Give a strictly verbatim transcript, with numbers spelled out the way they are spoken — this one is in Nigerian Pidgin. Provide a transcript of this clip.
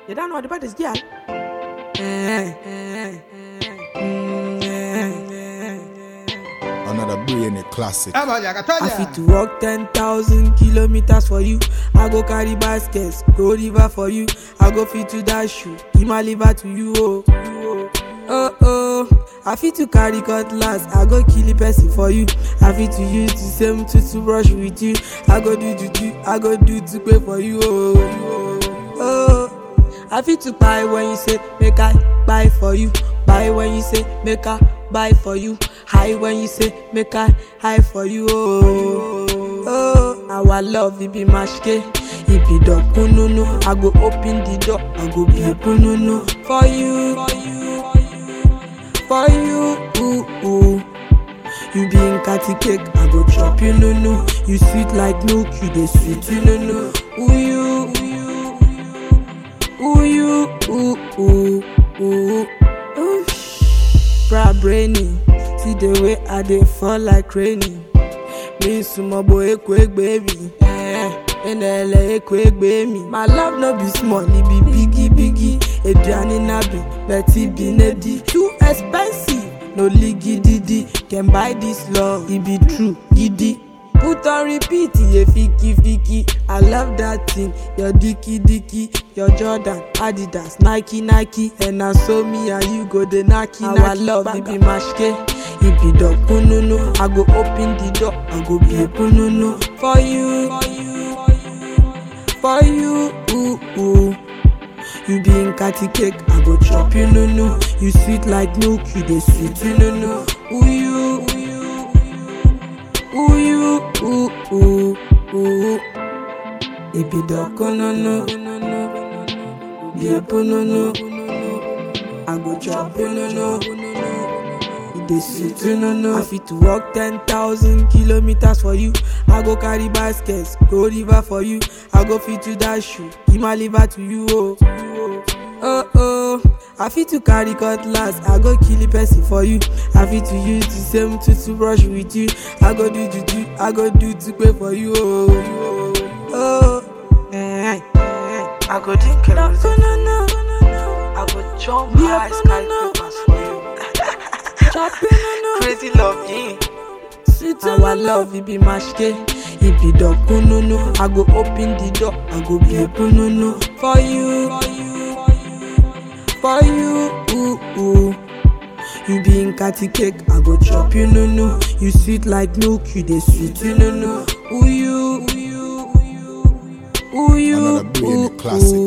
You don't know the baddest girl. Another brilliant classic. I fit to walk ten thousand kilometers for you. I go carry baskets, go river for you. I go fit to dash you, give my liver to you. Oh, oh, oh. I fit to carry cutlass, I go kill a person for you. I fit to use the same toothbrush with you. I go do juju, I go do to pay for you. Oh, oh. I fit to buy when you say make I buy for you. Buy when you say make I buy for you. High when you say make I high for you. Oh, oh. Our love it be mashke, it be dog kununu. I go open the door, I go be a kununu for you, for you. Ooh, ooh. You be in catty cake, I go chop you no no. You sweet like milk, you dey sweet you no no. Ooh you, ooh you, ooh ooh ooh. Ooh. Bra brainy, see the way I dey fall like raining. Me sumo boy quick baby, eh? In L A quick baby. My love no be small, it be biggie biggie. Adriani nabi, Betty Benedi. Too expensive, no liggy diddy. Can buy this love, it be true, giddy. Put on repeat, yeah, fiki fiki. I love that thing, your dicky dicky, your Jordan, Adidas, Nike Nike, and I saw me and you go the Nike Nike. Our love it be mashke, it be dog kununu. I go open the door, I go be a kununu for you, for you, ooh ooh. You be in catty cake, I go chop you no no. You sweet like milk, you dey sweet you no no. Ooh you. Ooh you, ooh, ooh, ooh. It be dog, no, no, be a no, no. I go chop you, no, no. It dey sweet you, no, no. I fit to walk ten thousand kilometers for you. I go carry baskets, go river for you. I go fit to dash you, give my liver to you, oh, oh, oh. I fit to carry cutlass, I go kill a person for you. I fit to use the same toothbrush with you. I go do juju, I go do to pay for you. Oh, oh, eh, eh. I go drink a rose. No, no, no, no. I go jump high skyscrapers for you. Crazy love, yeah. Sweet our love, it be mashke, it be dog kununu. I go open the door, I go be a kununu for you. For you, ooh, ooh. You be in catty cake, I go chop you no no. You sweet like milk, you dey sweet you no no. Ooh you, ooh you, ooh you, Another brilliant ooh, classic. ooh.